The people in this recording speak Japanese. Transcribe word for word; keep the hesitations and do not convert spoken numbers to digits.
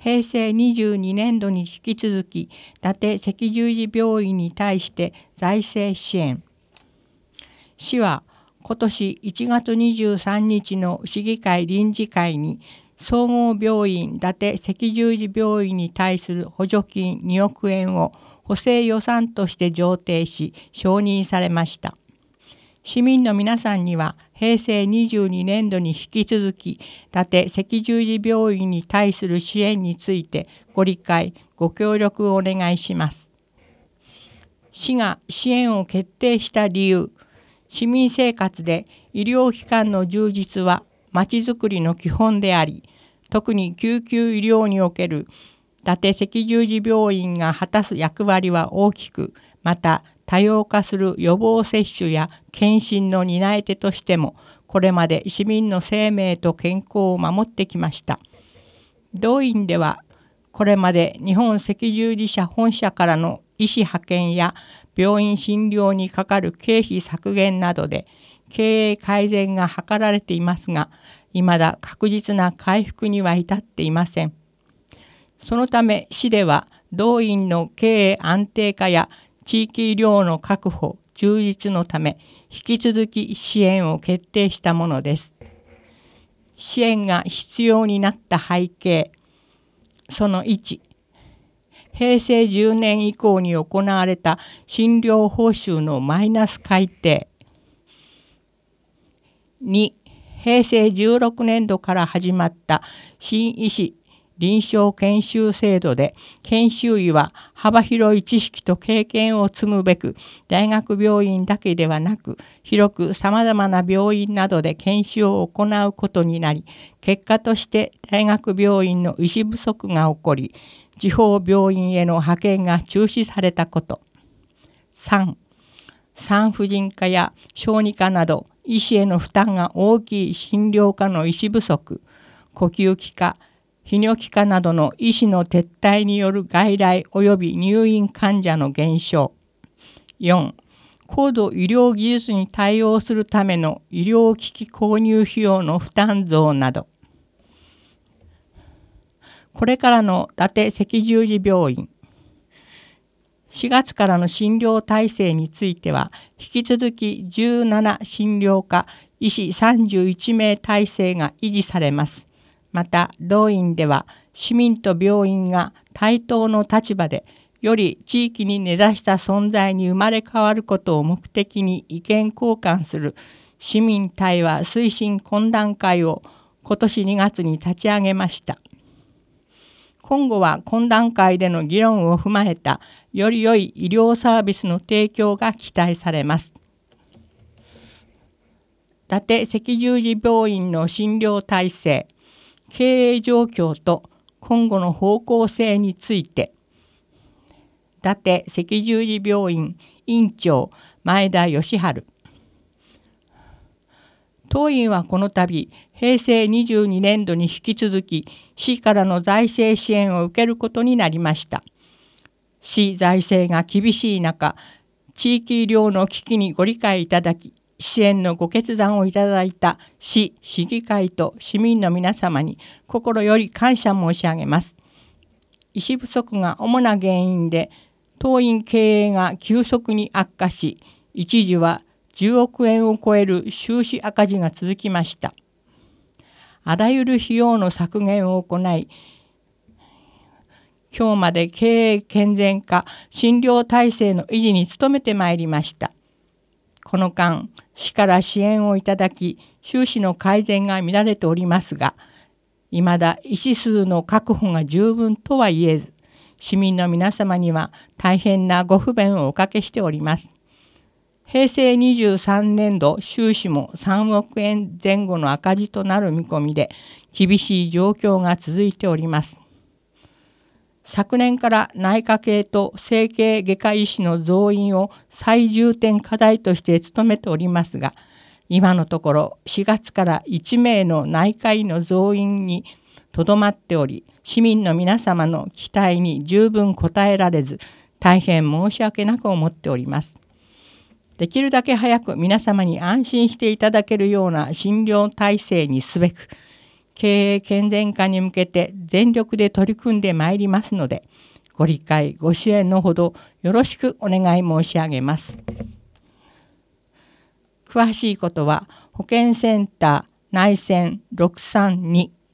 へいせいにじゅうにねんどに引き続き伊達赤十字病院に対して財政支援。市は今年いちがつにじゅうさんにちの市議会臨時会に総合病院伊達赤十字病院に対する補助金におくえんを補正予算として上呈し承認されました。市民の皆さんにはへいせいにじゅうにねんどに引き続き伊達赤十字病院に対する支援についてご理解ご協力をお願いします。市が支援を決定した理由。市民生活で医療機関の充実はまちづくりの基本であり、特に救急医療における伊達赤十字病院が果たす役割は大きく、また多様化する予防接種や検診の担い手としても、これまで市民の生命と健康を守ってきました。同院では、これまで日本赤十字社本社からの医師派遣や病院診療にかかる経費削減などで経営改善が図られていますが、いまだ確実な回復には至っていません。そのため市では同院の経営安定化や地域医療の確保・充実のため引き続き支援を決定したものです。支援が必要になった背景。そのいち、へいせいじゅうねん以降に行われた診療報酬のマイナス改定。に、へいせいじゅうろくねんどから始まった新医師臨床研修制度で、研修医は幅広い知識と経験を積むべく、大学病院だけではなく、広くさまざまな病院などで研修を行うことになり、結果として大学病院の医師不足が起こり、地方病院への派遣が中止されたこと。さん、産婦人科や小児科など医師への負担が大きい診療科の医師不足、呼吸器科、泌尿器科などの医師の撤退による外来及び入院患者の減少。よん、高度医療技術に対応するための医療機器購入費用の負担増など。これからの伊達赤十字病院。しがつからの診療体制については、引き続きじゅうなな診療科医師さんじゅういちめい体制が維持されます。また、同院では市民と病院が対等の立場で、より地域に根ざした存在に生まれ変わることを目的に意見交換する市民対話推進懇談会を今年にがつに立ち上げました。今後は懇談会での議論を踏まえたより良い医療サービスの提供が期待されます。伊達赤十字病院の診療体制、経営状況と今後の方向性について、伊達赤十字病院院長前田義治。当院はこの度、へいせいにじゅうにねんどに引き続き、市からの財政支援を受けることになりました。市財政が厳しい中、地域医療の危機にご理解いただき、支援のご決断をいただいた市、市議会と市民の皆様に心より感謝申し上げます。医師不足が主な原因で、当院経営が急速に悪化し、一時はじゅうおくえんを超える収支赤字が続きました。あらゆる費用の削減を行い、今日まで経営健全化、診療体制の維持に努めてまいりました。この間、市から支援をいただき、収支の改善が見られておりますが、いまだ医師数の確保が十分とは言えず、市民の皆様には大変なご不便をおかけしております。へいせいにじゅうさんねんど収支もさんおくえんぜん後の赤字となる見込みで、厳しい状況が続いております。昨年から内科系と整形外科医師の増員を最重点課題として努めておりますが、今のところしがつからいちめいの内科医の増員にとどまっており、市民の皆様の期待に十分応えられず、大変申し訳なく思っております。できるだけ早く皆様に安心していただけるような診療体制にすべく、 経営健全化に向けて全力で取り組んでまいりますので、ご理解ご支援のほどよろしくお願い申し上げます。詳しいことは保健センター内線ろくさんに